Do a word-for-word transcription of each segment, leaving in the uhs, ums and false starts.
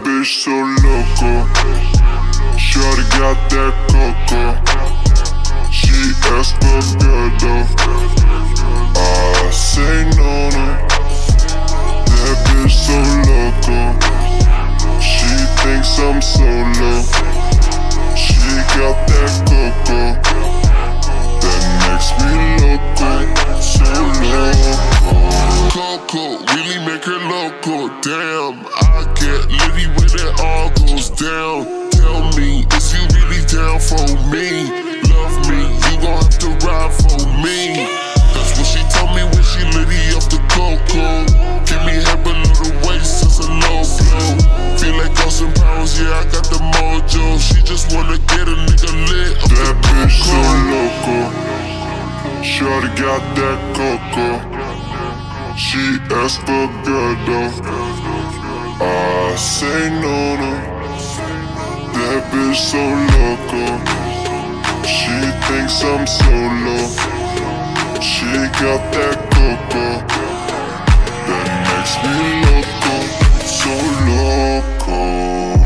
bitch so loco. Shorty got that coco. She asked for good though. I say no no. That bitch so loco. She thinks I'm solo. She got that coco. That makes me loco. So loco. Coco really make her loco. Damn, I get litty when it all goes down. Tell me, is you really down for me? Love me, you gon' have to ride for me. That's what she told me when she litty off the coco. Give me head below the waist, it's a low blow. Feel like Austin Powers, yeah, I got the mojo. She just wanna get a nigga lit off that the bitch so loco. Shorty got that coco. She asked for good though. I say no no. That bitch so loco. She thinks I'm solo. She got that coco. That makes me loco. So loco.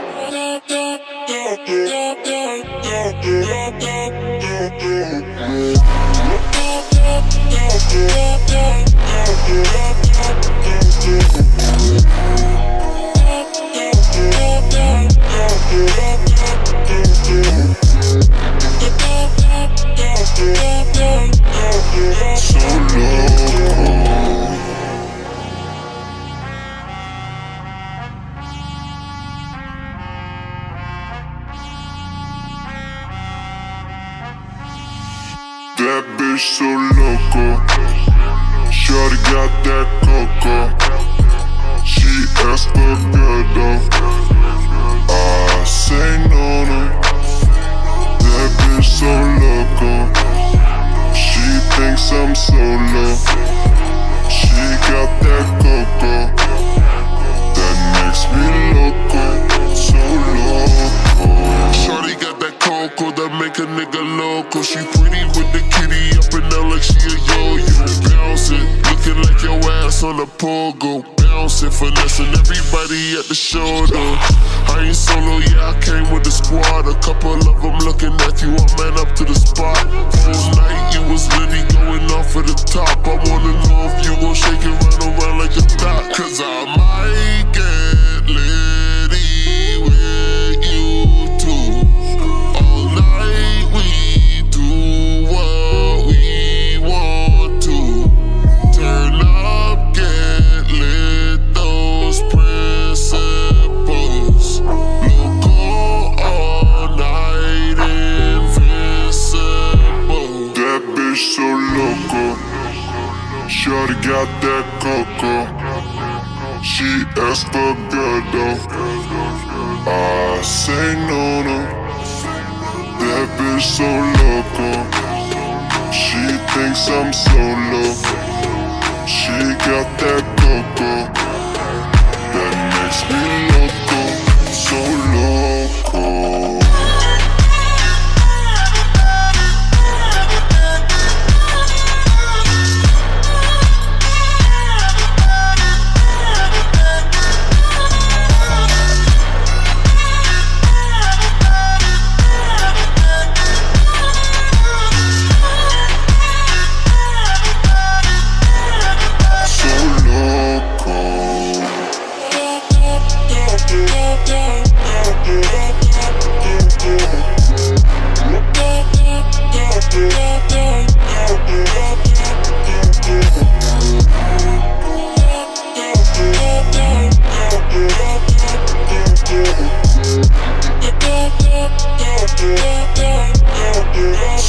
That bitch so loco. Shorty got that coco. She asked for good though. I say no no. That bitch so loco. She thinks I'm solo. She got that coco. That makes me loco. So loco. Shorty got that coco that make a nigga loco. She pretty with the kitty up and down like she a yo-yo. Bounce it, looking like your ass on a pogo. Bounce it, finessing everybody at the show though. I ain't solo, yeah, I came with the squad. A couple of them looking at you, I man up to the spot. Whole night you was litty going off at the top. I wanna know if you gon' shake it right around like a dot. Cause I might get litty with you too. All night we do what we want to. Turn up, get lit, those principles. Loco all night, invincible. That bitch so loco. Shorty got that coco. She asked for good though. I say no no. That bitch so loco. She thinks I'm solo. She got that coco. That makes me loco. So loco. Yeah.